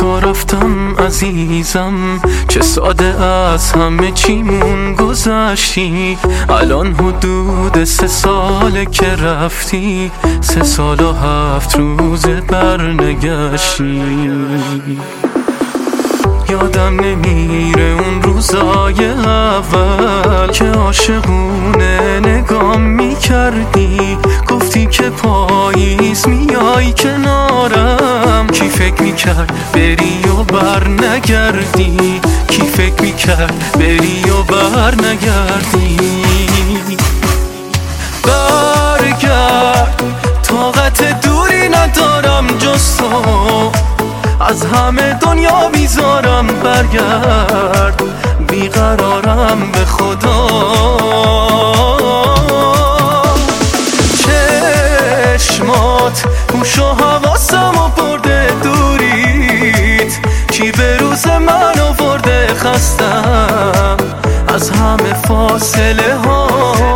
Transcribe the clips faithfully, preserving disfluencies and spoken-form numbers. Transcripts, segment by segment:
تو رفتم عزیزم، چه ساده از همه چیمون گذشتی. الان حدود سه ساله که رفتی، سه سال و هفت روز برنگشتی. یادم نمیره اون روزای اول که عاشقونه نگام میکردی، گفتی که پاییز میای کنارم. کی فکر میکرد بری و بر نگردی، کی فکر میکرد بری و بر نگردی. برگرد، طاقت دوری ندارم جز تو، از همه دنیا بیزارم. برگرد، بیقرارم به خدا. چشمات هوش و حواسم و برده دوریت، چی به روز من آورده خستم از همه فاصله ها.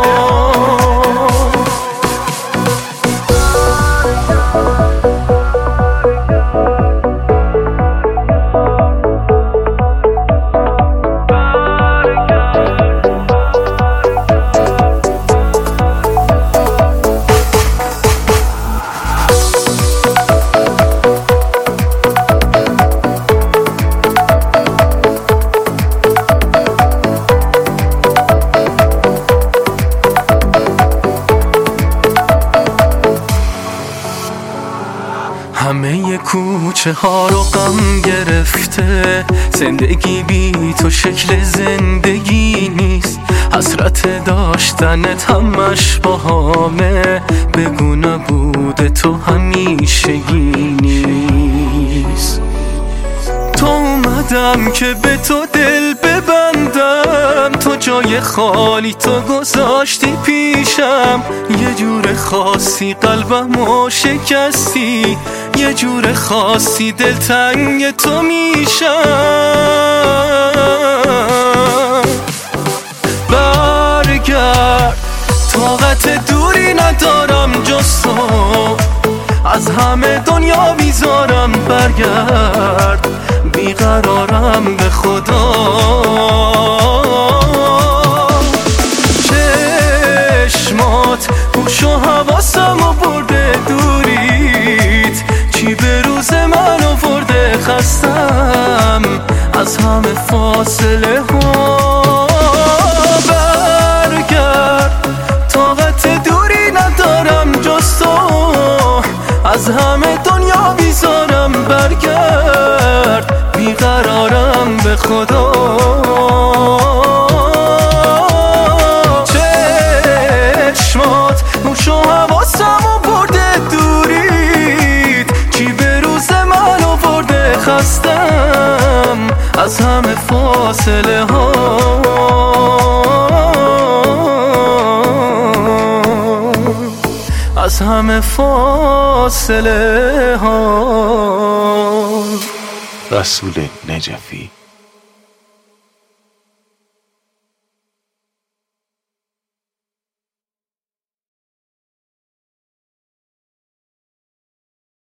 همه کوچه ها رو غم گرفته، زندگی بی تو شکل زندگی نیست. حسرت داشتنت همش باهامه، بگو نبود تو همیشگی نیست. تو اومدم که به تو دل ببندم، تو جای خالی تو گذاشتی پیشم. یه جور خاصی قلبمو شکستی، یه جور خاصی دلتنگ تو میشم. برگرد، طاقت دوری ندارم جز تو، از همه دنیا بیزارم. برگرد، بیقرارم به خدا. چشمات هوش و حواسم و برده دوریت، چی به روز من آورده خستم از همه فاصله ها. برگرد، طاقت دوری ندارم جز تو، از همه دنیا بیزارم. برگرد، بیقرارم به خدا. چشمات هوش و حواسم و برده دورید، چی به روز من آورده خستم از همه فاصله ها. از همه فاصله ها. رسول نجفی.